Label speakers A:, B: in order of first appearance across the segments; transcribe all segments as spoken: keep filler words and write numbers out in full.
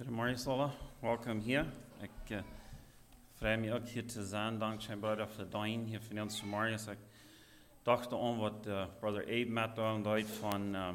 A: Goedemorgen Sola, welkom hier. Ik uh, vrij me ook hier te zijn, dankzij broeder Verdijn hier van ons vanmorgen. Ik dacht aan wat uh, brother Abe met aan deed van um,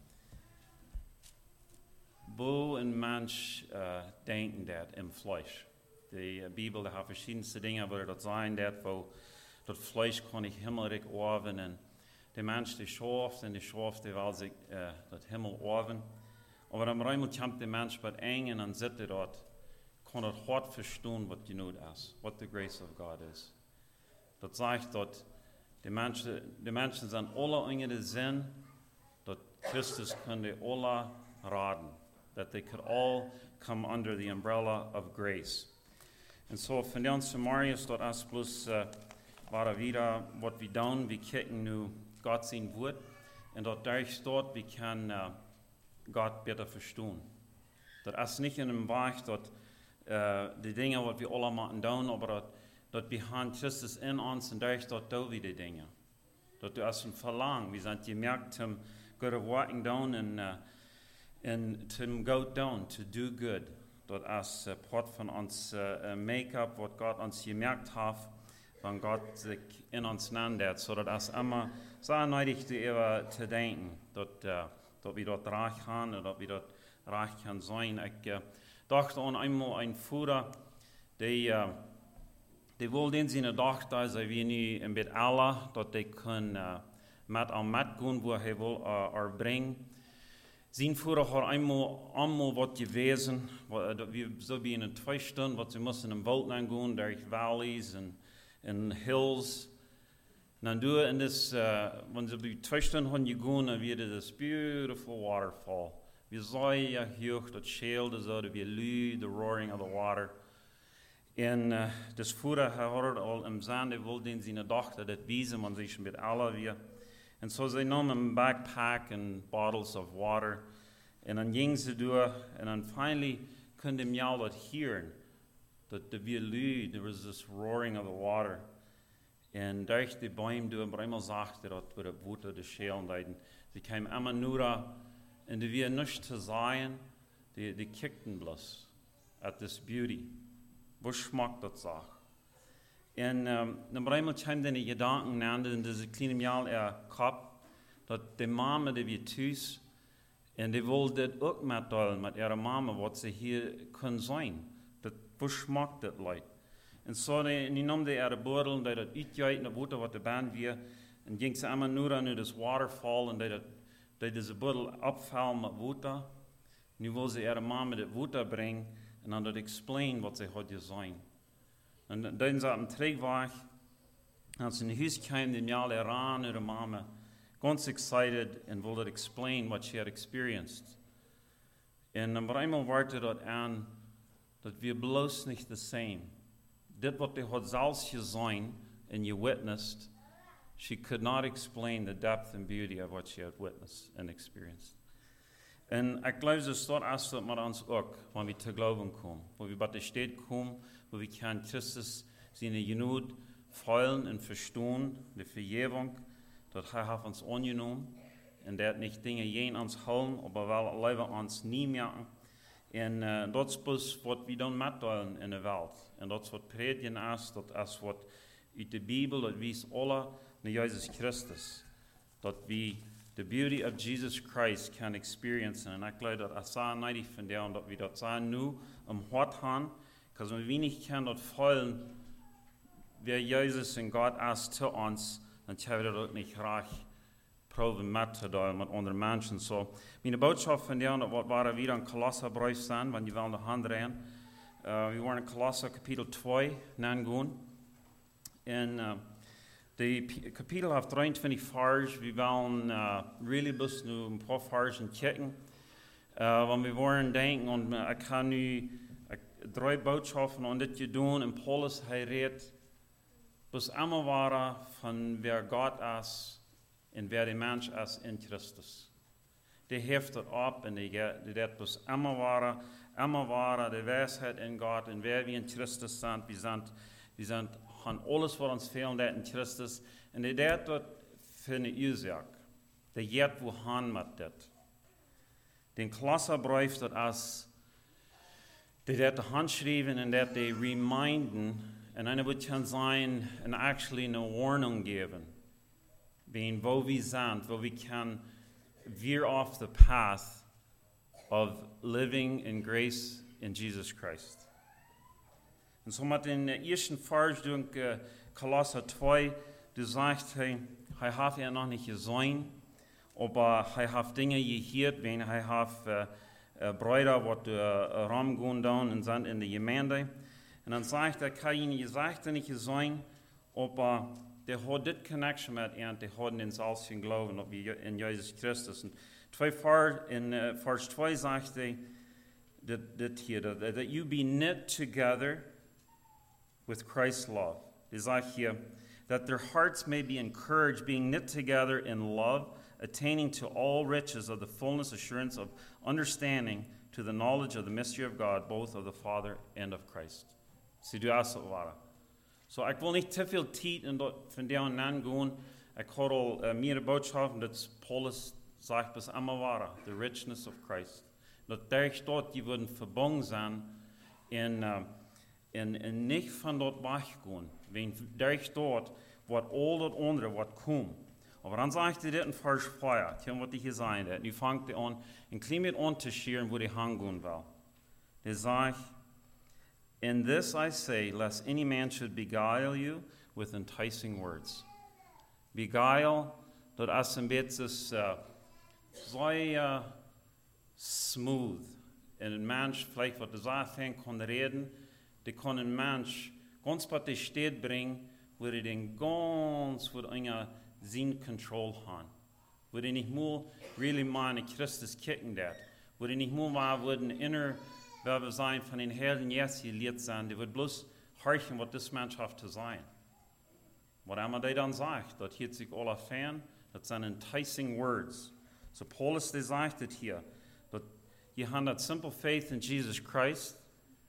A: wo een mens uh, denken dat im Fleisch. De uh, Bibel die heeft verschillende dingen waar dat zijn dat wo dat Fleisch kan ik himmelrijk oven en de mens die schaft en de schaft die wil zich uh, dat himmel oven. Aber am Räumel kommt der Mensch bei eng und dann sitzt er dort, kann er hart verstehen, was genug ist, what the grace of God is. Das sagt dort, die Menschen, die Menschen sind alle in den Sinn, dass Christus könnte alle raten, that they could all come under the umbrella of grace. Und so von uns zu Marius, dort ist bloß, uh, war wieder, was wir tun, wir kicken nu Gott sein Wort, und dort durch dort, wir können, uh, Gott besser verstehen. Das ist nicht in dem Weg, dass äh, die Dinge, die wir alle machen, tun, aber dass wir haben Christus in uns und durch dort tun wir die Dinge. Dass du hast ein Verlangen, wir sind gemerkt, zum gute Worten tun und, uh, und zum gut tun, to do good. Das ist uh, Part von uns uh, Make-up, was Gott uns gemerkt hat, wenn Gott sich in uns nennt. So das ist immer sehr nötig, darüber zu denken, dass uh, dat we dat reich gaan en dat we dat reich gaan zijn. Ik uh, dacht aan eenmaal een voerder, die, uh, die wilde in zijn dag dat ze weer nu een beetje alle, dat die kunnen uh, met aan met gaan, waar hij wil uh, er brengen. Zijn voerder had eenmaal allemaal wat gewezen, wat, dat we zo bij in twee stunden, wat ze moesten in de wald gaan, door valleys en, en hills. En dan in this, uh, when ze bij twee stunden gaan gegaan, dan weer this beautiful waterfall. We zagen je hoog, dat scheelde zo, dat we lu, the roaring of the water. En uh, dus voeren had al im zand, die wilde in zijn dochter dat wijzen, man zich met alle weer. En zo ze namen een backpack and bottles of water. En dan gingen ze door, en dan finally konden ze al dat horen, dat de weer lu, there was this roaring of the water. En durch die Bäume, die Bäume sagte, dass wir das Wutter des Schälen leiden. Sie kamen immer nur da, und die wir nichts zu sagen, die, die kickten bloß at this beauty. Wo schmeckt das Sach? Und um, dann Bäume kamen dann die Gedanken an, in diese kleinen Jahr er Kopf, dass die Mama, die wir tüß, und die wollte das auch mitteilen mit ihrer Mama, was sie hier können sein. Das, wo schmeckt das Leid? En zo, die, die nam die uit de bodem, die dat uitgeet naar water wat de baan weer. En ging ze allemaal nu naar das waterfall en die dat, die deze bodem opvallen met water. Nu wil ze ihre mama dat water brengen en dan dat explain wat ze had gezien. En dan ze op een terugweg, als ze in huis kwam, die maal eraan naar de mama, ganz excited en wilde dat explain what she had experienced. En dan eenmaal werd dat aan, dat we bloos niet the same. Dit wat die had zelfs gezien and you witnessed, she could not explain the depth and beauty of what she had witnessed and experienced. En ik geloof dat dat is dat met ons ook, wanneer we te geloven komen. Wanneer we bij de stad komen, waar we kan Christus zijn genoeg voelen en verstaan, de vergeving, dat hij heeft ons aangenomen. En dat niet dingen geen ons houden, maar wel leven ons niet maken. En uh, dat is dus wat we dan mitteilen in de wereld. En dat is wat predigen is, dat is wat uit de Bijbel, dat wijst alle naar Jezus Christus. Dat we the beauty of Jesus Christ can experience. En ik geloof dat het zo neidig van jou, dat we dat zo nu om hart hebben. Want wenn we niet kunnen dat voelen, wer Jezus en God is te ons, dan kunnen we dat ook niet graag proben met te delen met andere mensen. So, mijn boodschap van jou, dat wat waren weer aan Kolosserbrief staan, want je wil de hand rijden. Uh, we waren in Kolosser kapitel twee nangaan. En uh, de kapitel heeft drieëntwintig vers. We willen uh, really best nu een paar versen kijken. Uh, want we waren denken, en uh, ik ga nu uh, drie boodschappen aan dit doen. En Paulus, hij redt, dus allemaal waren van wer God is. En wer de mens is in Christus. Die heeft het op en die dat dus immer waren, immer waren de wijsheid in God en wer we in Christus zijn, we zijn, we zijn van alles wat ons fehlt in Christus. En die dat wat voor een oorzaak. Die jet wo han met dit. Den Kolosserbrief dat is die dat handschrijven en dat die reminden, en dan moet kan zijn en actually een warning geven. Being wo we zijn, wo we can veer off the path of living in grace in Jesus Christ. En so met in de eerste vers doen uh, Kolosser twee, du sagt, hij, hij heeft er nog niet gezien, aber hij heeft dingen gehoord, wenn hij heeft uh, uh, Brüder, wat uh, rumgehen doen en zijn in de gemeente. En dan zegt hij, ik heb ihnen gezegd niet gezien, aber der hat dit connection met en die hadden in zelfs geen geloven op in Jezus Christus. En twee vers, in uh, vers twee zegt hij dit, dit hier, that, that you be knit together with Christ's love. Hij zegt hier, that their hearts may be encouraged, being knit together in love, attaining to all riches of the fullness, assurance of understanding, to the knowledge of the mystery of God, both of the Father and of Christ. Zie du als het ware. So, ik wil niet te veel tijd in dat van daar aan gaan. Ik hoor al uh, meer boodschappen dat Paulus zegt, bis immer ware, the richness of Christ. Dat daar staat, die worden verbonden zijn en, uh, en, en niet van dat weggaan. Wenn daar staat, wat al dat andere wat komt. Aber dan zegt hij dit in vers vier, tja wat hij gezegd heeft. Nu vangt hij aan, een klein beetje aan te scheren, wo hij heen wil. Hij zegt, in this I say, lest any man should beguile you with enticing words. Beguile, dat is een beetje uh, zeer uh, smooth. En een mens, vielleicht wat de zaken kan reden, die kan een mens ganz wat de steed brengen, waar hij den ganz wat een zijn control haben. Waar hij niet meer really mal in Christus kijken dat. Waar hij niet meer maar worden inner waar we zijn van een Herrn Jezus geleerd zijn, die wordt bloß horchen, wat dit mens heeft te zijn. Wat immer die dan zegt, dat hielt zich alle fan, dat zijn enticing words. So Paulus die zegt het hier, dat je hebt dat simple faith in Jesus Christ,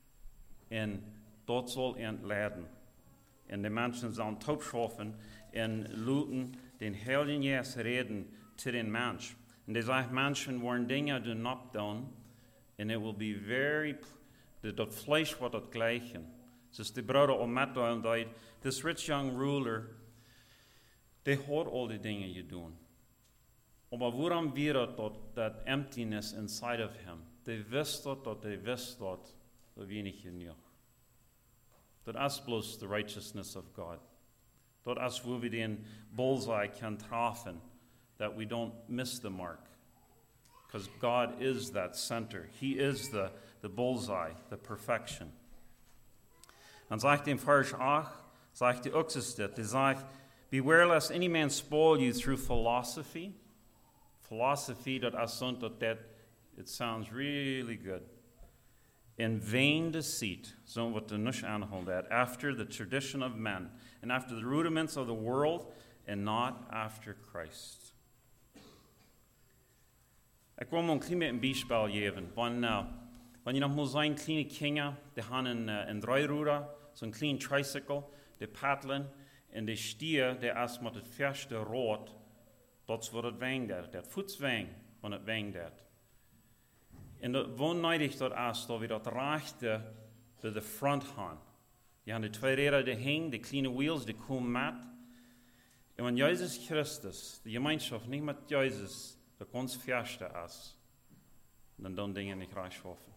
A: en dat zal entladen. En de mensen zullen taubschaffen en looten den Herrn Jezus reden zu den mens. En die zegt, mensen worden dingen doen opdoen, and it will be very, dat, dat vlees wordt het gleichen. Dus de broeder om met doen dat this rich young ruler, die had al die dingen gedaan. Maar waarom weer dat, dat emptiness inside of him? Die wist dat, dat die wist dat, dat wenig genoeg. Dat is bloß the righteousness of God. Dat is waar we den bullseye kan treffen, that we don't miss the mark. Because God is that center. He is the, the bullseye, the perfection. Dan zegt hij in vers acht, zegt hij ook eens dit. Hij zegt, beware lest any man spoil you through philosophy. Philosophy, that is something that, it sounds really good. In vain deceit, so what the nush aanhol that, after the tradition of men, and after the rudiments of the world, and not after Christ. Ik wil me een klein beetje een bijspel geven. Wanneer uh, je nog moet zijn kleine kinderen, die hebben een, uh, een drijroeder, zo'n klein tricycle, die paddelen, en die stier, die is met het verste rood, dat is wat het weng dat, dat voetsweng, wat het weng dat. En dat wonneidig dat is, dat we dat rechte bij de front gaan. Je hebt de twee rijden die heen, die kleine wheels, die komen met. En wanneer Jezus Christus, de gemeenschap niet met Jezus, dat ons verste is, dan doen dingen niet rechtschaffen.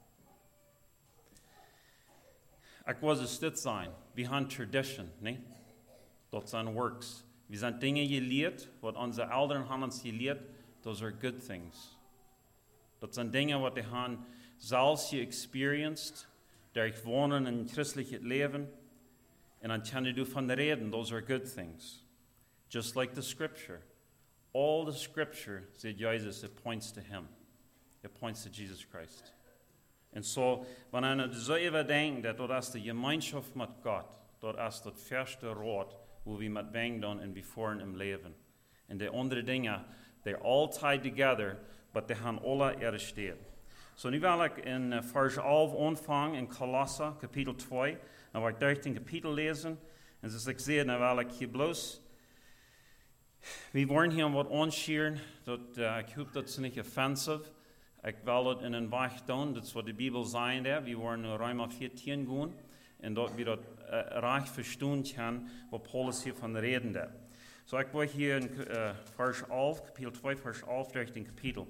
A: Ik was dus dit zijn. We hebben tradition, nee? Dat zijn works. We zijn dingen geleerd, wat onze ouderen hebben ons geleerd, those are good things. Dat zijn dingen wat die hebben zelfs geëxperienced, daar wonen in het christelijk leven, en dan kan je van de reden, those are good things. Just like the scripture. All the scripture, said Jesus, it points to him. It points to Jesus Christ. En so, wanneer je zo even denkt, dat dat is de gemeenschap met God, dat is dat verste rood, hoe we met weng doen en before in leven. En de andere dingen, they're all tied together, but they gaan alle er staan. So, nu wil ik in uh, vers elf aanvangen in Kolosser, kapitel twee. Dan wil ik dertien kapitel lezen. En zoals ik zei, dan wil ik hier bloos. We worden hier wat aanscheren, dat uh, ik hoop dat ze niet offensive. Ik wil dat in een weg doen, dat is wat de Bijbel zei daar. We waren naar Römer vierzehn gaan en dat we dat uh, recht verstaan gaan, wat Paulus hier van reden daar. So ik wil hier in uh, vers elf, kapitel twee, vers elf, durch den Kapitel.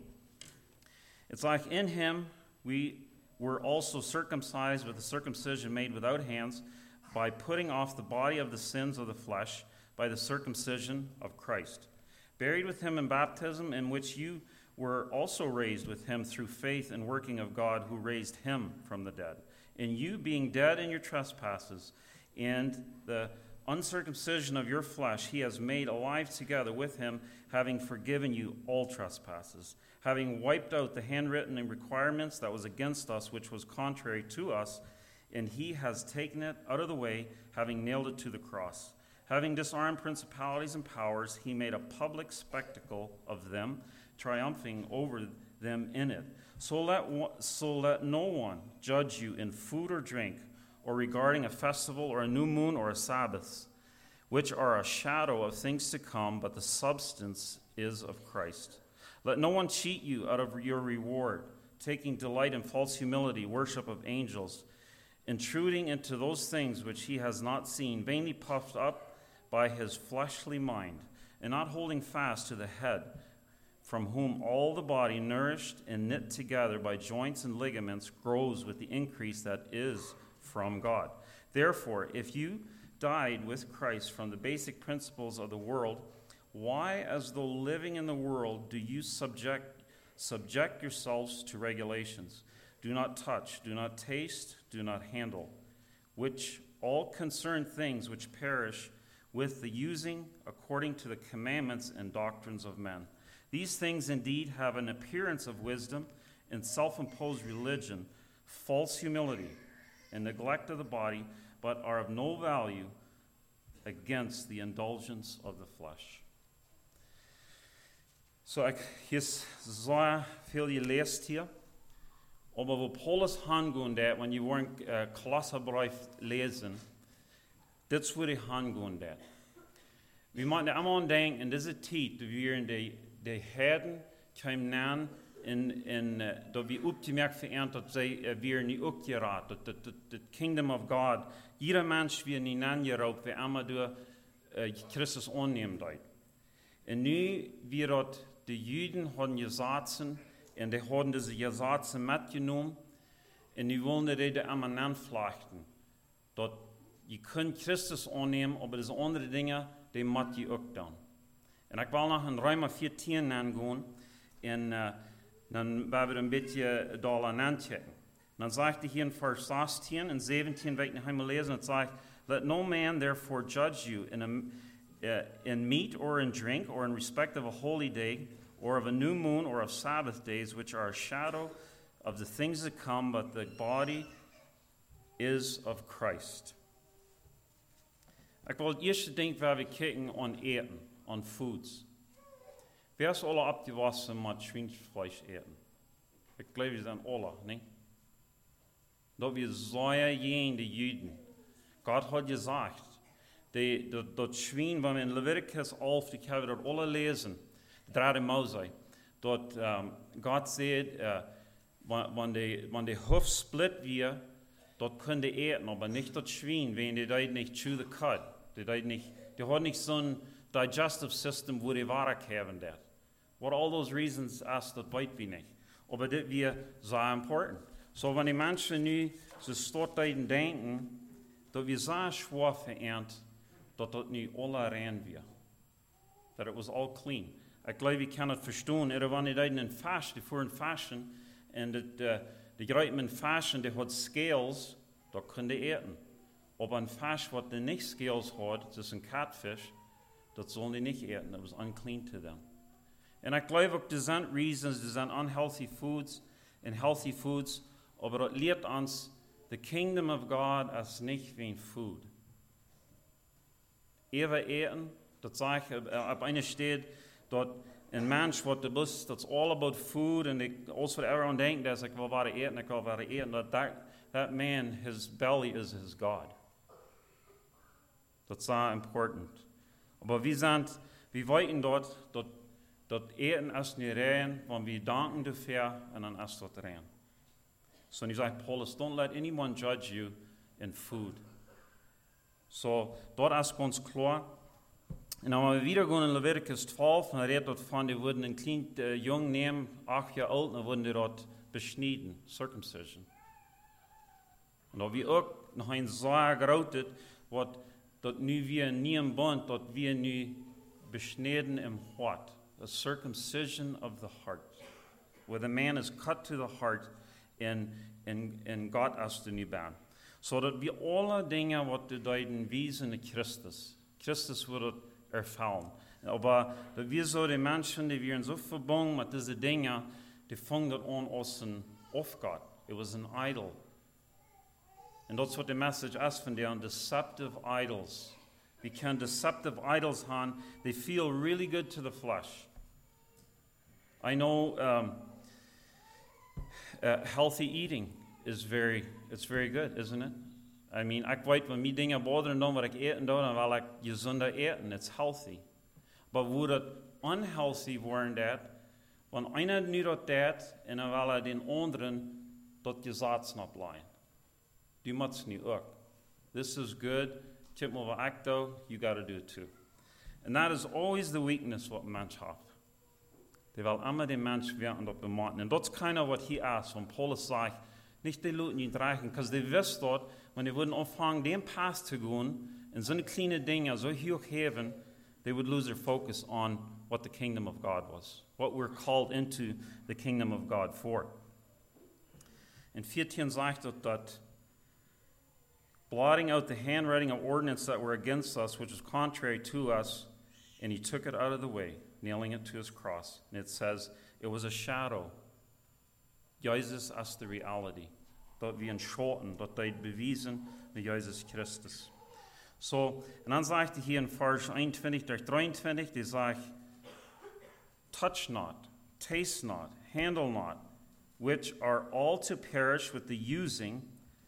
A: It's like in him we were also circumcised with a circumcision made without hands, by putting off the body of the sins of the flesh by the circumcision of Christ. Buried with him in baptism, in which you were also raised with him through faith and working of God who raised him from the dead. And you, being dead in your trespasses and the uncircumcision of your flesh, he has made alive together with him, having forgiven you all trespasses, having wiped out the handwritten requirements that was against us, which was contrary to us, and he has taken it out of the way, having nailed it to the cross. Having disarmed principalities and powers, he made a public spectacle of them, triumphing over them in it. So let, so let no one judge you in food or drink, or regarding a festival or a new moon or a Sabbath, which are a shadow of things to come, but the substance is of Christ. Let no one cheat you out of your reward, taking delight in false humility, worship of angels, intruding into those things which he has not seen, vainly puffed up by his fleshly mind, and not holding fast to the head, from whom all the body, nourished and knit together by joints and ligaments, grows with the increase that is from God. Therefore, if you died with Christ from the basic principles of the world, why, as though living in the world, do you subject, subject yourselves to regulations? Do not touch, do not taste, do not handle, which all concern things which perish with the using according to the commandments and doctrines of men. These things indeed have an appearance of wisdom and self-imposed religion, false humility, and neglect of the body, but are of no value against the indulgence of the flesh. So ik heb zo veel gelezen hier. Aber wo Paulus hangehen dat, wenn je een uh, Kolosserbrief lezen, dat is waar hij hangehen dat. We moeten er allemaal aan denken, in deze tijd, dat we in de, de herden komen aan, en, en uh, dat we opgemerkt verernt, dat zij uh, weer niet opgeraakt, dat het kingdom of God, jeder mens weer niet aangeraubt, wie allemaal door uh, Christus aanneemt. En nu, wie dat de Juden hadden gezaten, en die hadden deze gezaten metgenomen, en nu wilden die de allemaal aanvlachten. Dat je kunt Christus aannemen, maar deze andere dingen, die moet je ook doen. En ik wil nog in Römer vierzehn aangaan, en uh, dan werden we een beetje daar aan aanchecken. Dan zegt hij hier in vers zestien en zeventien, wil ik nog eenmaal lezen, het zegt, let no man therefore judge you in, a, uh, in meat or in drink, or in respect of a holy day, or of a new moon, or of Sabbath days, which are a shadow of the things that come, but the body is of Christ. Ik wil het eerste ding waar we kijken aan eten, aan foods. Wer is alle abgewassen met Schweinsfleisch eten? Ik geloof, we zijn alle, niet? Dat we zeggen, de Juden. God had gezegd, dat, dat Schwein, wanneer in Leviticus elf, ik heb dat alle lezen, derde Mose, dat um, God zei, uh, wanneer de hoofd split weer, dat kun je eten, aber nicht das Schwein, wenn die dat nicht chew the cud. Die, dat nicht, die hat nicht so ein digestive system, wo die Ware haben dat. What all those reasons ist, das weiß wir nicht. Aber das wäre sehr important. So, wenn die Menschen nu so statt denken, dass wir sehr schwer verernt, dass das nicht alle rein wird. That it was all clean. Ich glaube, wir können es verstehen, oder wenn die da in Fasten, die fuhren Fasten, und die, die greifen in Fasten, die hat Scales, da können die eten. Aber ein Fisch, was die nicht Scales hat, das ist ein Catfish, das sollen die nicht eten. It was unclean to them. Und ich glaube auch, das sind reasons, das sind unhealthy foods and healthy foods, aber das lehrt uns, the kingdom of God ist nicht wie ein Food. Ever eten, das sage ich, auf einer steht, dat een mens wat de bus, that's all about food, and ik, alles wat everyone denkt, dat ik wil wat eten, ik wil wat eten, dat that, that man, his belly is his God. Dat is so important. Aber wir sind, wir weten dort, dat dat eten is niet rein, want we danken dafür en dan is dat rein. So, nu zegt Paulus, don't let anyone judge you in food. So, dat is ganz klar. En dan gaan we weer gaan in Leviticus twaalf, en dan redt dat van, die worden een klein uh, jong nemen, acht jaar oud, en dan worden die dat besneden, circumcision. En dat we ook nog een zaak gerouwd, wat dat nu weer niet een band, dat we nu besneden in hart. A circumcision of the heart. Where the man is cut to the heart, en, en, en God is de nu baan. Zodat we alle dingen wat de duiden wijzen in Christus. Christus wordt het ervaren. Maar dat we zo de mensen, die waren zo verbonden met deze dingen, die vangen dat aan als een afgod. It was an idol. En dat is wat de message is van die deceptive idols. We can deceptive idols have. They feel really good to the flesh. I know um, uh, healthy eating is very, it's very good, isn't it? I mean, ik weet, when me dingen botheren dan wat ik eten doe, dan wil ik gezonder eten. It's healthy. But would it unhealthy worden dat, want einer nu dat dat, en dan wil hij den anderen dat je zaad snapt lijn. Die moet het niet ook. This is good. Tip me wat ik doe, you got to do it too. And that is always the weakness what mens heeft. Die wil immer den mens weten op de maat. En dat is kind of wat hij is, van Paulus zegt, nicht die Leute nicht reichen, because they wist dort, wenn die würden anfangen, den Pass zu gehen, und so eine kleine Dinge so hoch heben, they would lose their focus on what the kingdom of God was, what we're called into the kingdom of God for. In fourteen sagt it that blotting out the handwriting of ordinance that were against us, which was contrary to us, and he took it out of the way, nailing it to his cross. And it says, it was a shadow. Jezus is the reality. Dat we een schoten, dat hij bewijzen met Jezus Christus. So, en dan zegt hij hier in vers eenentwintig tot drieëntwintig, die zegt, touch not, taste not, handle not, which are all to perish with the using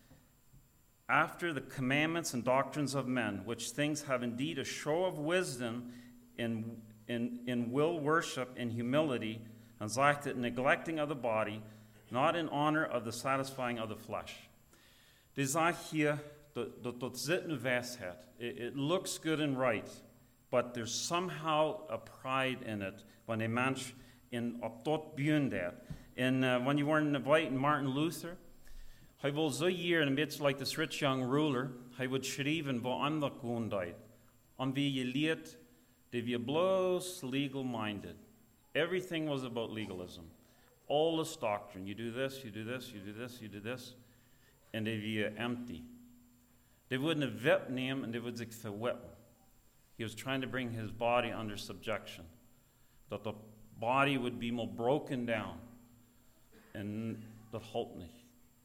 A: after the commandments and doctrines of men, which things have indeed a show of wisdom in, in, in will worship and humility, and zegt it, neglecting of the body, not in honor of the satisfying of the flesh. Die zegt hier dat dat, dat zit in wijsheid. It, it looks good and right, but there's somehow a pride in it when a mens in op dat buurt dat. And uh, when you were in the in Martin Luther, hij wil zo hier een beetje like this rich young ruler, hij would schrijven wat ander gewoon deed. Om wie je leert, dat we bloos legal-minded. Everything was about legalism. All this doctrine. You do this, you do this, you do this, you do this. And they were empty. They wouldn't have whipped him, and they would zich verwhippen. He was trying to bring his body under subjection. That the body would be more broken down. And that helpt nicht.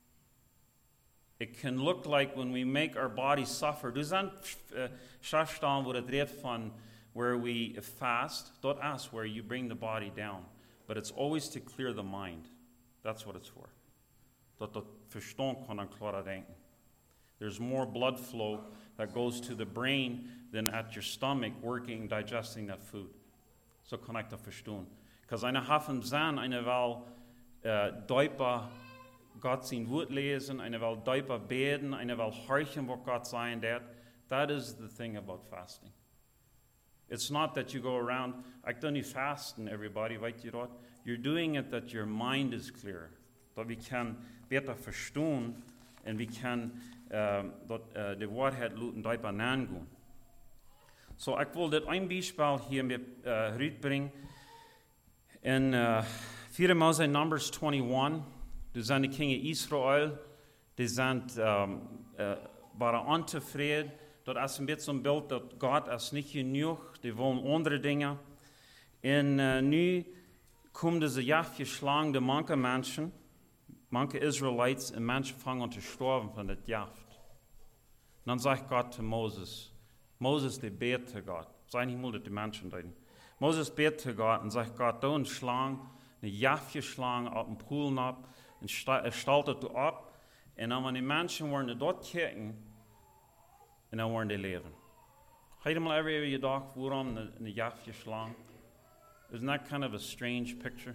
A: It can look like when we make our body suffer. Dus dan schafstaan wordt het redt van where we fast. Dat is where you bring the body down. But it's always to clear the mind. That's what it's for. Dat dat verstand kan en klaar denken. There's more blood flow that goes to the brain than at your stomach working, digesting that food. So kan ik dat verstaan. Because eine hafen zijn, eine wel uh, duiper God zijn woord lezen, eine wel duiper beden, eine wel horchen wat God zijn dat. That is the thing about fasting. It's not that you go around, ik doe niet fasten, everybody, weet je dat? You're doing it that your mind is clear. Dat we kan beter verstaan en we kan um, dat uh, de waarheid laten dieper nagaan. So, ik wil dit een bijspel hier met uh, uitbrengen. In uh, vier Mose Numbers eenentwintig, er zijn de kingen Israël, die zijn um, uh, waren ontevreden. Dat is een beetje een beeld dat God is niet genoeg, die willen andere dingen. En uh, nu komen ze jaf geschlagen, de manche mensen, manche Israelites, en mensen vangen te sterven van het jaft. Dan zegt God te Moses, Moses die beet te God, sei niet moeilijk de mensen doen. Moses beet te God en zegt God, doe een slang, een jaf geschlagen op een poel op, en stelt het op. En dan wanneer die mensen worden dort kijken, en dan worden die leven. Ga je maar even je dag waarom een, een jaf geschlagen? Isn't that kind of a strange picture?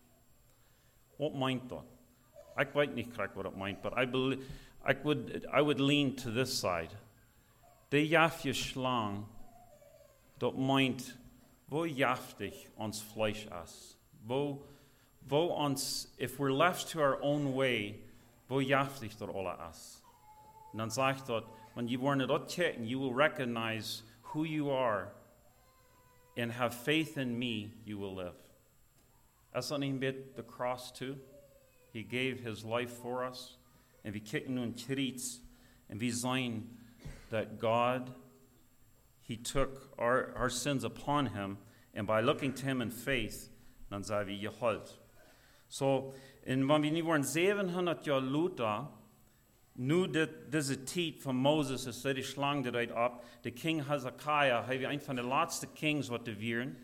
A: What meint dat? Ik weet niet correct what it meint, but I believe I would I would lean to this side. De jafje slang, dat meint, wo jaftig ons fleisch as. Wo, wo ons, if we're left to our own way, wo jaftig dat alle as. En dan zegt dat, when you worden dat checken, you will recognize who you are and have faith in me, you will live. That's not even bit the cross too. He gave his life for us. And we kijken nun triets, and we zien that God, he took our, our sins upon him, and by looking to him in faith, dan zijn we gehold. So, en wanneer we nu worden zevenhonderd jaar later, nu dit, deze tijd van Moses is die slang eruit op, de king Hezekiah, hij was een van de laatste kings wat te vieren,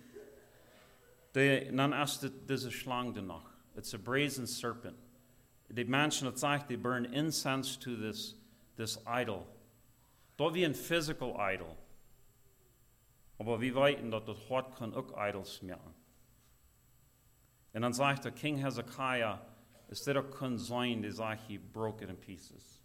A: de, dan is dit, deze slang er nog. It's a brazen serpent. Die mensen, het zegt, they burn incense to this, this idol. Dat wie een physical idol. Maar we weten dat het hart kan ook idols maken. En dan zegt de king Hezekiah, is dit ook kan zijn, die zegt, he broke it in pieces.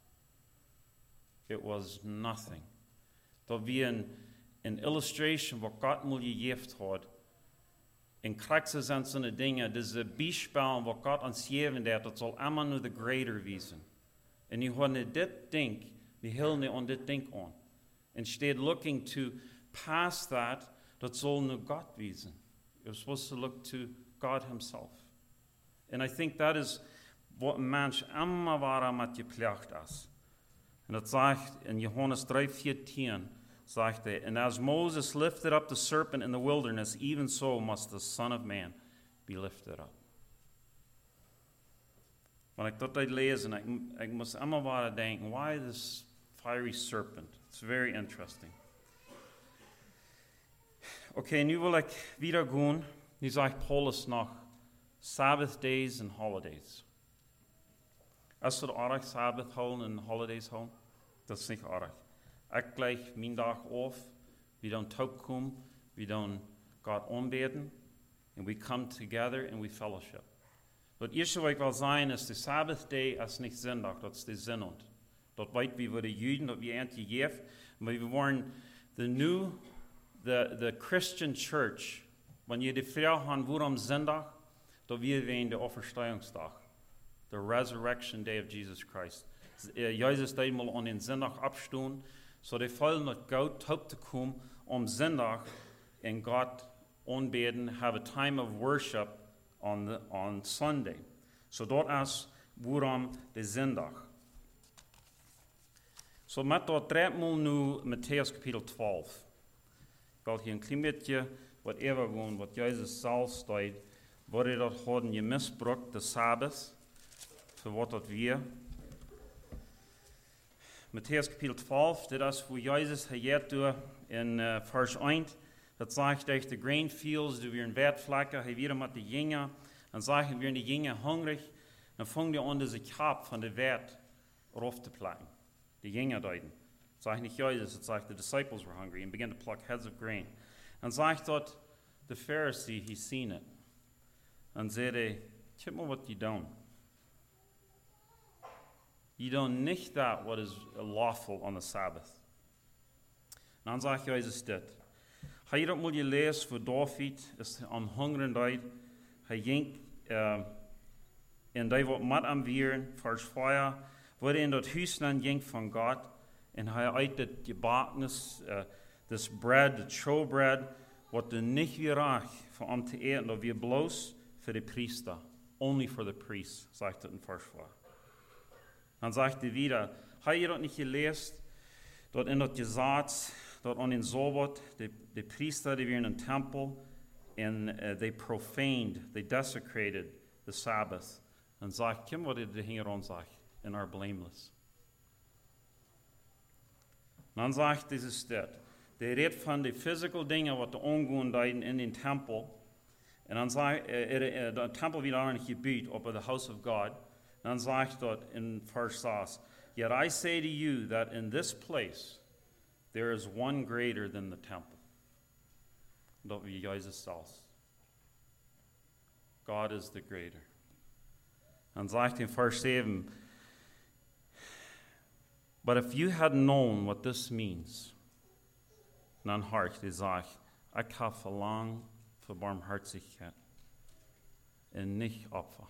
A: It was nothing. Dat wie een, een illustration wat God moet gegeven had. En krijgt zijn zo'n dingen, deze bijspel wat God ons geven heeft, dat zal allemaal nu de greater wezen. En je hoort niet dit denk, we hielden niet aan dit denk aan. Instead looking to past that, dat zal nu God wezen. You're supposed to look to God himself. And I think that is what een mens allemaal waar met je plicht is. En dat zegt in Johannes drie veertien, zegt hij, and as Moses lifted up the serpent in the wilderness, even so must the Son of Man be lifted up. Wanneer ik dat uitlees, en ik, ik moest allemaal waar denken, why this fiery serpent? It's very interesting. Oké, okay, nu wil ik weer gaan. Nu zegt Paulus nog, Sabbath days and holidays. Is het aardig Sabbath houden en holidays houden? Dat is niet aardig. Ik gleich mijn dag af, we dan thuiskomen, we dan God aanbeden, and we come together and we fellowship. Het eerste wat ik wil zeggen is, de Sabbath day is niet zondag, dat is de zondag. Dat weten we voor de Juden, dat we eind gegeven, maar we waren de new, the, the Christian church, wanneer je de vraag aan waarom zondag, dat we in de Auferstehungsdag, the resurrection day of Jesus Christ. Uh, Jezus deed mal aan den zondag opstaan, so die vallen not God hope to come om zondag en God aanbeden, have a time of worship on the, on Sunday. So dat is waarom de zondag. So met dat draait mal nu Matthäus kapitel twaalf. Ik wil hier een klein beetje wat even gaan, wat Jezus zelf staat, waar hij dat hadden gemisbruikt, de Sabbat, voor wat dat weer. Matthäus kapitel twaalf, dit is wo Jezus geeft door in uh, vers één. Dat zegt dat de grain fields, die weer een wertvlakken, hij weer met de jongen. Dan zeggen weer de jongen hungrig. Dan vangt hij aan deze kap van de wert erop te plakken. De jongen deiden. Het zegt niet Jezus, het zegt de disciples were hungry and began to pluck heads of grain. Dan zegt dat de Pharisee, he seen it. Dan zei hij, check maar wat je doet. You don't nicht that what is lawful on the Sabbath. Dan zegt Jezus dit. Hij je dat moet je lezen voor David, is aan hongeren uit. Hij ging, uh, en hij wordt mat am vieren, vers vier, wordt in dat huis dan ging van God, en hij uit het gebaknis, uh, this bread, the showbread, wat er niet weer raak voor om te eten, dat weer bloos voor de priester. Only for the priest, zegt het in vers vier. Dan zegt hij wieder, heb je dat niet gelezen? Dat in dat gezet, dat aan den Sabbat, de, de priester die weer in een tempel, en uh, they profaned, they desecrated the Sabbath. Dan zegt hij, wat de Heer ons zegt, en are blameless. Dan zegt hij dit, de redt van de physical dingen wat de ongoen deden in den tempel, en dan zegt uh, uh, de tempel weer aan het gebied op the house of God. Dan zegt dat in vers zes, yet I say to you that in this place there is one greater than the temple. Dat wie Jezus zelfs. God is the greater. And sagt in verse seven, but if you had known what this means, dan hart die sag, ek ha verlang vir barmhartigheid en nicht Opfer.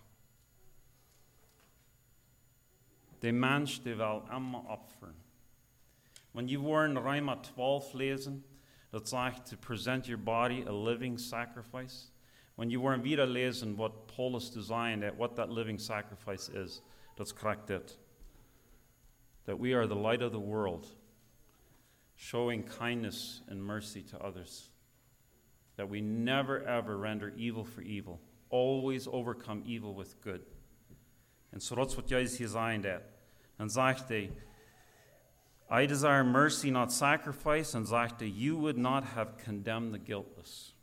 A: De mens die wil immer opfern. When you were in Roma twelve lesen, dat sagt to present your body a living sacrifice. When you were in wieder lesen what Paulus designed, at what that living sacrifice is, that's correct it. That we are the light of the world, showing kindness and mercy to others. That we never ever render evil for evil, always overcome evil with good. And so that's what Jesus designed at. And sagt hij, I desire mercy, not sacrifice, and sagt hij, you would not have condemned the guiltless.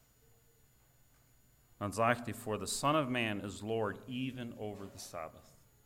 A: And sagt hij, for the Son of Man is Lord even over the Sabbath.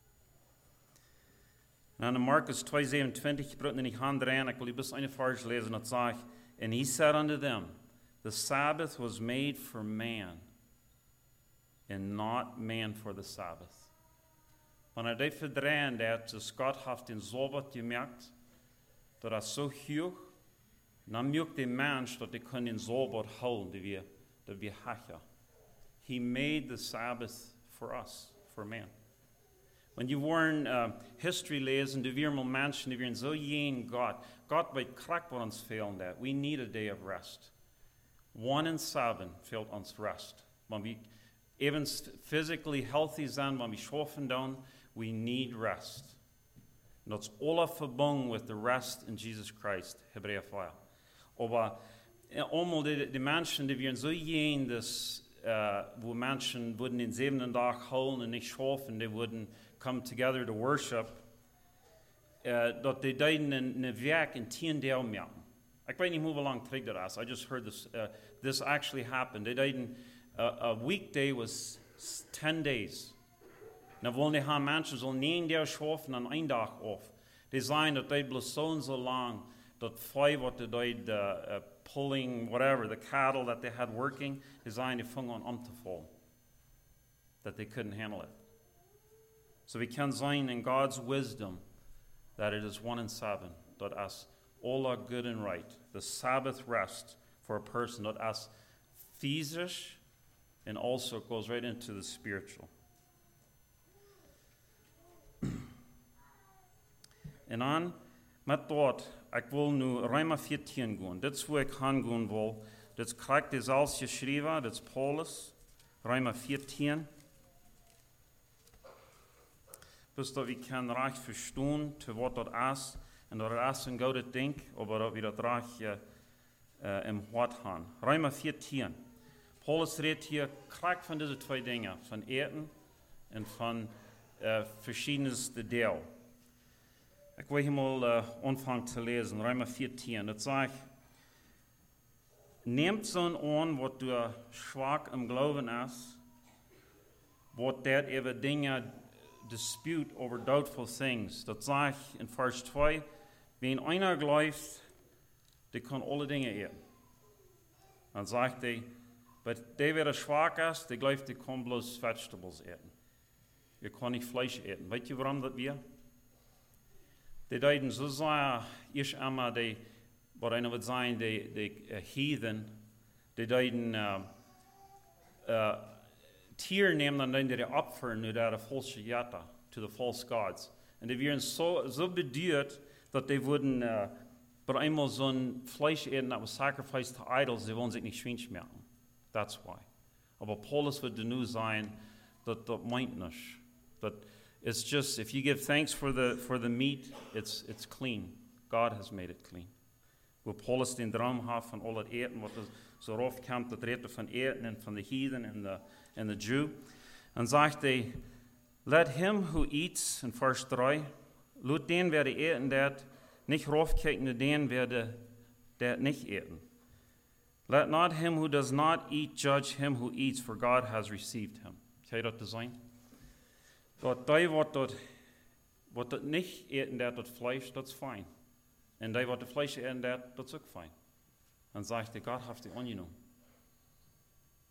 A: En in Marcus two seventy-seven, je brengt in die hand erin, ik wil je best een vers lezen, dat zegt, and he said unto them, the Sabbath was made for man, and not man for the Sabbath. Wanneer hij verdreien dat, dus God heeft den Sabbat gemerkt, dat hij zo hoog, dan merkt de mens dat hij kan den Sabbat houden, die we, die we hebben. He made the Sabbath for us, for man. When you waren uh, history lezen, de weer mal mensen, die weer zo jeen God. God weet krak wat ons fehlen dat. We need a day of rest. One in seven fehlt ons rest. When we even physically healthy zijn, when we schaffen down, we need rest. And that's all verbunden with the rest in Jesus Christ, Hebräer vier. Aber allemaal die, die mensen, die weer zo jeen, dus, uh, wo mensen würden den siebenten Tag holen und nicht schaffen, die würden come together to worship, uh, dat die deiden een, een werk in tien deel merken. Ik weet niet hoe lang terug dat is. I just heard this. Uh, this actually happened. They deiden, uh, a weekday was ten days. Nou willen die gaan mensen zo negen deel schaffen en één dag af. Die zijn dat die bloos zo zo lang, dat vijf wat die deed, uh, uh, pulling, whatever, the cattle that they had working, die zijn die vingen om te vallen. That they couldn't handle it. So we can sign in God's wisdom that it is one in seven, that as all are good and right, the Sabbath rest for a person, that as physisch and also goes right into the spiritual. En dan met dat, ik wil nu Roma veertien gaan. Dit is waar ik gaan gaan wil. Dit krijgt is als geschreven, dit is Paulus, Roma veertien. Bis dat we kan recht verstaan te wat dat is, en dat het is een goede ding, maar dat we dat recht uh, uh, im hart hebben. Roma veertien. Paulus redt hier krijgt van deze twee dingen, van eten en van uh, verschiedenste deel. Ik wil hier mal uh, aanvangen te lezen, Roma veertien. Dat zegt, neemt zo'n aan wat door zwak im Glauben is, wat dat even dingen dispute over doubtful things. Dat zegt in vers twee, wie einer gelooft, die kan alle dingen eten. Dan zegt hij, maar die wer zwak is, die gelooft, die kan bloos vegetables eten. Je kan niet vlees eten. Weet je waarom dat weer? Die deiden zo zijn, eerst einmal die, wat einer wil zijn, die, die uh, heathen, die deiden uh, uh, tier nemen dan die opfern nu daar de falsche jata, to the false gods. En die werden zo, zo beduurd, dat die würden uh, bei einmal zo'n Fleisch eten, that was sacrificed to idols, die wollen sich nicht schwinsch merken. That's why. Aber Paulus wird nu sein, that that meint nicht. That it's just, if you give thanks for the for the meat, it's it's clean. God has made it clean. Wo Paulus den Traum hat von all das Eten, was so oft kommt, das redet von Eten und von the heathen and the and the Jew. Und sagt er, let him who eats, in Vers drei, lut den werde eten, der nicht raufkicken, den werde der nicht eten. Let not him who does not eat judge him who eats, for God has received him. Kan je dat design? Dat die wat dat, wat dat niet eten, dat dat Fleisch, dat is fijn. En die wat de Fleisch eten, dat, dat is ook fijn. Dan zegt hij, God heeft die ongenomen.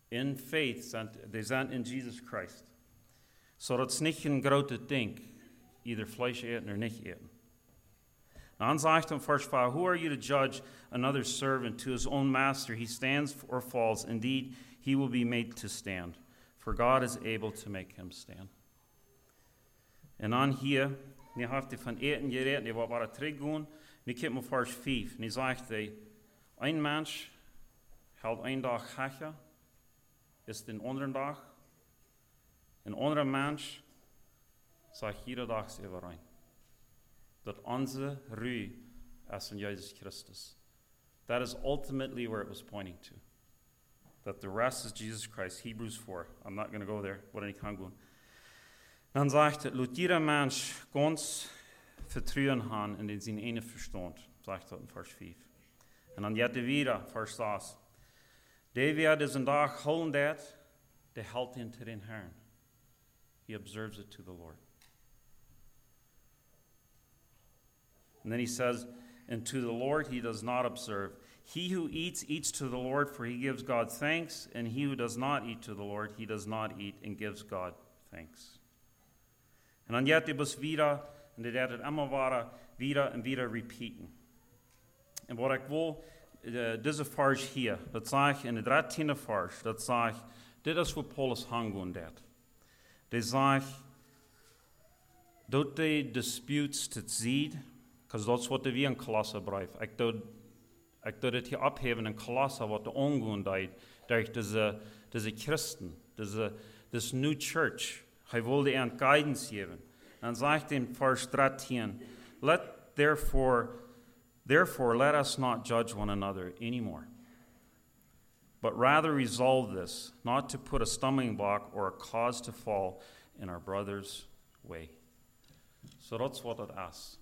A: in faith zijn, die zijn in Jesus Christ. Zodat het niet een grote ding, either Fleisch eten or nicht eten. Dan zegt in vers five, who are you to judge another servant to his own master? He stands or falls. Indeed, he will be made to stand. For God is able to make him stand. En dan hier, nu heeft hij van eten gereden, die wil maar teruggaan. Nu komt hij vers five. Nu zegt hij, een mens houdt een dag gaatje, is de andere dag. Een andere mens zegt iedere dag ze overeen. Dat onze rug is in Jezus Christus. That is ultimately where it was pointing to. That the rest is Jesus Christ. Hebrews four. I'm not going to go there, but I can go. Dan zegt het, laat ieder mens ganz vertrouwen gaan en in zijn ene verstand. Zegt dat in vers five. En dan jette weer, vers six. Die weer is een dag houden dat, de houdt in te den Herrn. He observes it to the Lord. And then he says, and to the Lord he does not observe. He who eats, eats to the Lord, for he gives God thanks. And he who does not eat to the Lord, he does not eat and gives God thanks. En dan gaat hij dus weer, en dit gaat het allemaal waren, weer en weer repeaten. En wat ik wil, uh, deze vers hier, dat zeg in de dertiende vers, dat zeg, dit is wat Paulus hangen deed. Hij zegt, dat die disputes te zien, because dat is wat de weer in Kolosse brief. Ik doe, ik doe dit hier opheven in Kolosse, wat de ongoen deed, door deze, deze christen, deze, deze new church. Hij wilde een guidance geven. En zegt in vers thirteen, let therefore, therefore let us not judge one another anymore, but rather resolve this, not to put a stumbling block or a cause to fall in our brother's way. So that's what it is.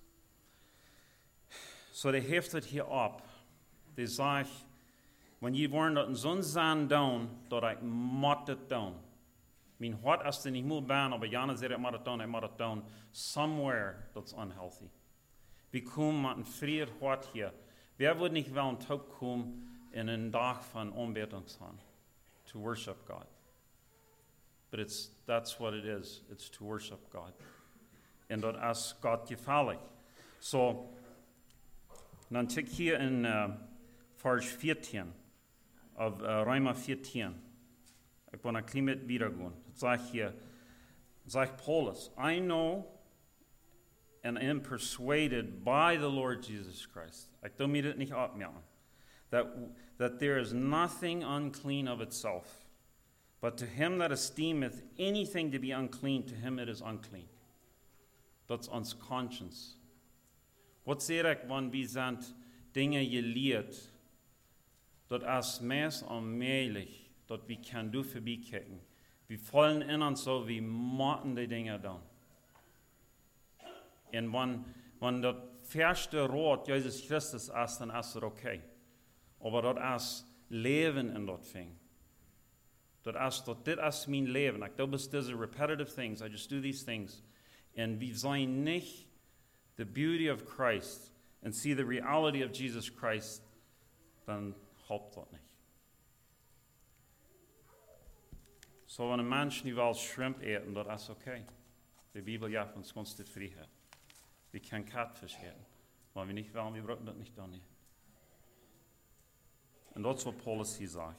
A: So they heeft het hier op. Die zegt, wanneer je wordt dat een zon zijn doen, dat ik moet het doen. I mean, what as the niet moet ben, aber Jana zegt, ik moet het doen, ik moet het doen, somewhere that's unhealthy. We komen met een vrije hart hier. We willen niet wel een top komen in een dag van aanbidding gaan. To worship God. But it's, that's what it is. It's to worship God. En dat is God gefällig. So, dan check hier in uh, vers fourteen, of uh, Römer fourteen. Ik wil een klein beetje weer gaan. Het zegt hier, zegt Paulus, I know and am persuaded by the Lord Jesus Christ. Ik doe me dit niet opmerken. That, that there is nothing unclean of itself. But to him that esteemeth anything to be unclean, to him it is unclean. That's ons conscience. Wat zeg ik, wanneer we zijn dingen geleerd, dat als mens onmiddellijk, dat we kan doen voorbij kijken. We vallen in ons zo, we moeten die dingen doen. En wanneer dat verste rood Jezus Christus is, dan is het oké. Okay. Maar dat is leven in dat ding. Dat is, dat dit is mijn leven. Ik doe dus deze repetitive things. I just do these things. En we zijn niet the beauty of Christ and see the reality of Jesus Christ, dan helpt dat niet. So wanneer een mens nu wel shrimp eten, dat is oké. Okay. De Bijbel geeft ons constant vrijheid. We kunnen catfish eten. Maar we niet wel, we brauchen dat niet doen. Nie. En dat is wat Paulus hier zegt.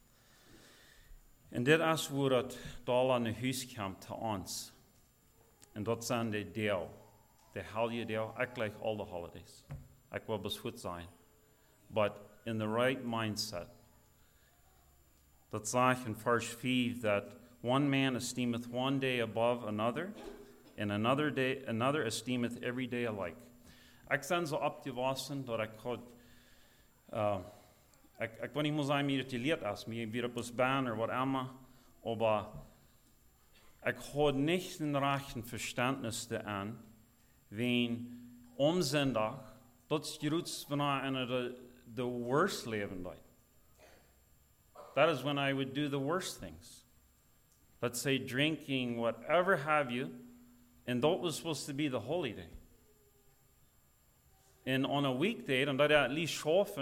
A: En dit is waar het dal aan de huis komt te ons. En dat zijn de deel. De heilige deel. Ik like all the holidays. Ik wil beschoot zijn. But in the right mindset. Dat zegt in vers five that one man esteemeth one day above another, and another day another esteemeth every day alike. Ik ben zo opgewassen dat ik had, uh, ik, ik wil niet meer zijn meer te leert als mij weer op ons baan of wat immer, aber ik had niet een rechten verständnis aan, wen om zondag, dat is gerust wanneer de de worst leven deed. That is when I would do the worst things. Let's say drinking, whatever have you, and that was supposed to be the holy day. And on a weekday, dan dat je at least schaffen,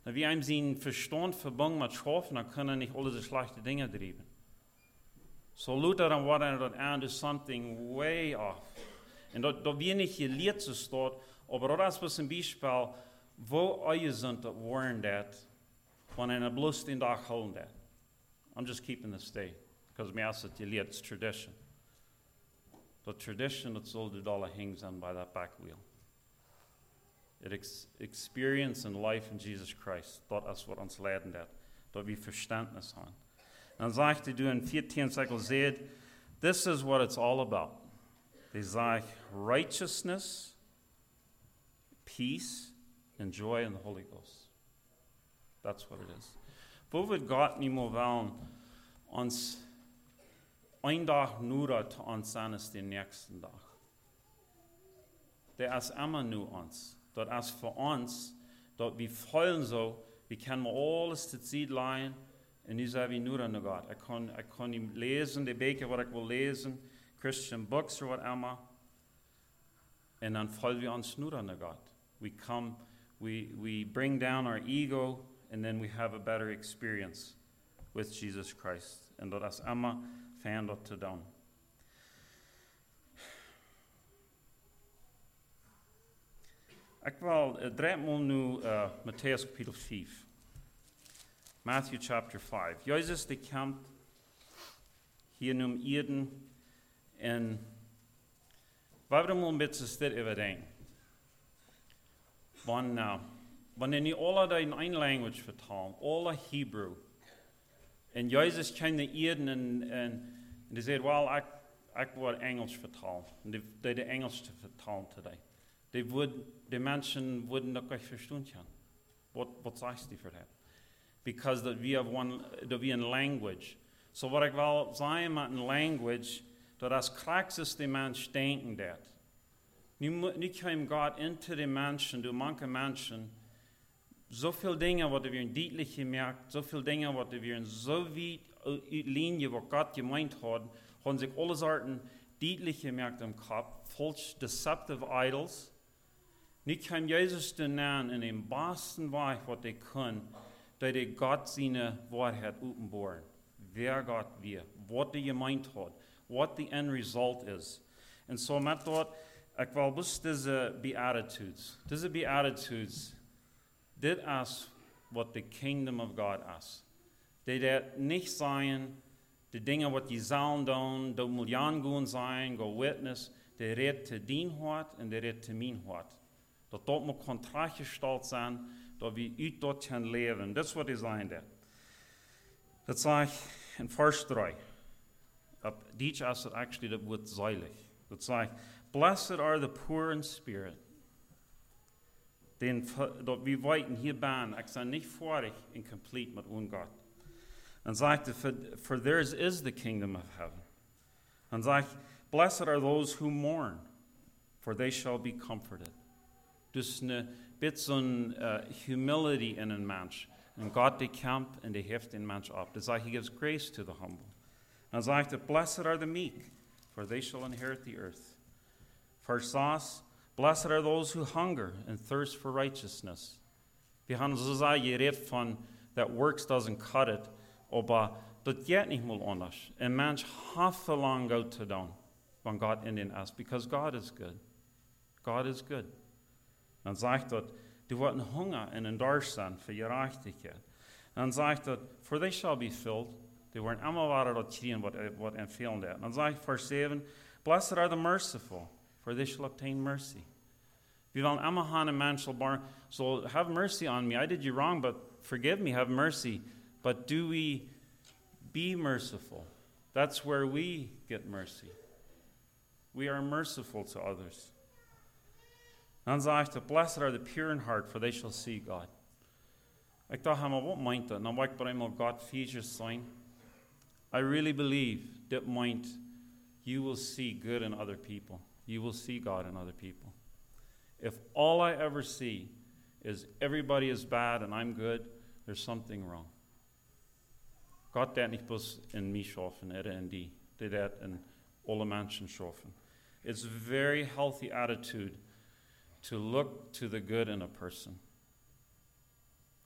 A: Wenn wir einem seinen Verstand verbunden mit schaffen, dann können er nicht alle die schlechte Dinge treiben. So Luther dann war er dort an, is something way off. Und da, da wir nicht gelehrt zu stehen, aber das was ein Beispiel, wo euch sind, das waren das, von einer bloß den Tag holen das. I'm just keeping this state, because me asked it gelehrt, it's tradition. The tradition that sold the dollar hangs on by that back wheel. It ex experience and life in Jesus Christ, dat is wat ons leiden dat, dat we verstandnis haben. Dan zegt hij in veertien Sekel zegt, this is what it's all about. Hij zegt righteousness, peace, and joy in the Holy Ghost. That's what it is. Wo wird Gott niet meer willen, ons een dag nur te ons zijn als de nächsten dag. Der is immer nu ons. Dat is voor ons, dat we voelen zo, we kunnen alles te zien leiden, en nu zijn we nu aan God. Ik kan, ik kan niet lezen, de beker wat ik wil lezen, Christian books of wat immer, en dan voelen we ons nu aan God. We come, we, we bring down our ego, and then we have a better experience with Jesus Christ. En dat is immer fijn dat te doen. Ik wil uh, draai nu uh, Matthäus kapitel vijf. Matthew chapter five. Jezus die komt hier nu Eden en waar we een beetje stil overdenken. Want uh, wanneer niet alle die in één language vertalen, alle Hebrew, en Jezus kwam naar Eden en, en die zei, well, ik, ik wil Engels vertalen. En die deed de Engels te vertalen today. Die, would, die mensen wouldn't ook echt verstaan. Wat, wat zegt die voor dat? Because that we have one, that we in language. So wat ik wil zeggen met een language, dat als krachtens die mens denken dat. Nu, nu kwam God into de mensen, door manche mensen, zoveel dingen wat we in duidelijk gemerkt, zoveel dingen wat we in zo weit uitlijnen wat God gemeint had, haben sich alle Sorten duidelijk gemerkt im Kopf, falsch deceptive idols. Nu kan Jezus de naam in een besten weg wat hij kan, dat hij God zijn waarheid openbaren. Wer God weer, wat hij gemeint had, wat the end result is. En zo met dat, ik wil dus deze beatitudes, deze beatitudes, dit is wat the kingdom of God is. Die dat niet zijn, de dingen wat je zou doen, dat moet Jan gaan zijn, go witness, die redt te dien hart en die redt te mijn hart. Dat dat moet contract gesteld zijn, dat we uit dat gaan leven. Dat is wat hij zijn dat. Dat zegt in vers drie. Op Deutsch is het actually dat woord zeilig. Dat zegt, blessed are the poor in spirit. Den, dat we weten hier ben, ik zijn niet vorig en complete met un God. En zegt, for, for theirs is the kingdom of heaven. En zegt, blessed are those who mourn, for they shall be comforted. Dus een beetje zo'n uh, humility in een mens. En God die kamp en die heft een mens op. Dus he gives grace to the humble. En zegt, blessed are the meek, for they shall inherit the earth. Vers zes, blessed are those who hunger and thirst for righteousness. We gaan zo zeggen, je redt van that works doesn't cut it, aber dat gaat niet meer anders. Een mens heeft verlangen uit te doen, van God in den is, because God is good. God is good. Dan zegt dat, die wordt een hunger en een dorst zijn voor je rechtigheid. Dan zegt dat, for they shall be filled. Die worden allemaal waar dat zien wat, wat en veel dat. Dan zegt vers zeven, blessed are the merciful, for they shall obtain mercy. We willen allemaal gaan een mens zal bar, so have mercy on me. I did you wrong, but forgive me, have mercy. But do we be merciful? That's where we get mercy. We are merciful to others. Dan zegt hij, blessed are the pure in heart, for they shall see God. Ik dacht, maar wat meint dat? Dan wil ik bij eenmaal God features zijn. I really believe that meint you will see good in other people. You will see God in other people. If all I ever see is everybody is bad and I'm good, there's something wrong. God dat niet bloß in mij schaffen, er in die. Die dat in alle mensen schaffen. It's a very healthy attitude to look to the good in a person.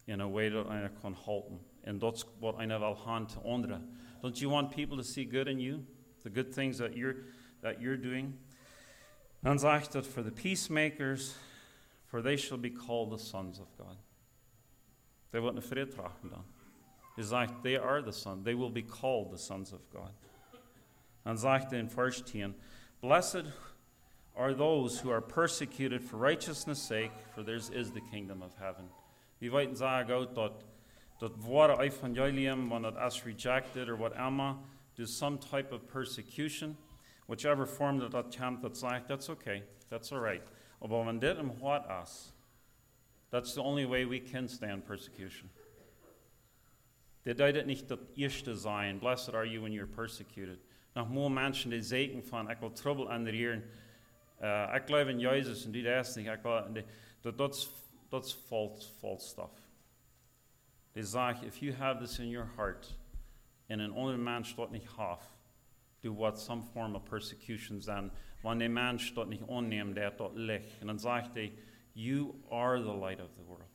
A: in a way dat einer kan helpen. En dat is wat einer wil hand to anderen. Don't you want people to see good in you? The good things that you're, that you're doing? Dan zegt dat for the peacemakers, for they shall be called the sons of God. They worden vrede tragen dan. Hij zegt, they are the sons. They will be called the sons of God. Dan zegt hij in vers tien, blessed are those who are persecuted for righteousness' sake, for theirs is the kingdom of heaven. Wie weten zeggen ook dat dat ware evangelium, when it is rejected or whatever, there's some type of persecution, whichever form that that comes, that's like, that's okay, that's all right. But when dit and what us, that's the only way we can stand persecution. Dit deed het niet dat eerste zijn, blessed are you when you're persecuted. Nog meer mensen die zeggen van, ik wil trouble aan de Heer, uh, ik geloof in Jezus en die dat niet, ik wil, dat that's, that's false, false stuff. Die zeggen, if you have this in your heart, en een andere mens dat niet heeft, do what some form of persecution zijn, wanneer die mens dat niet aanneemt, dat dat licht. En dan zegt hij, you are the light of the world.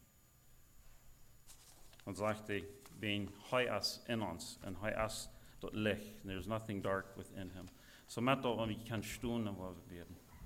A: Dan zegt hij, being hij is in ons, en hij is dat licht. There's nothing dark within him. So met dat, we kan stoen en wat we bidden.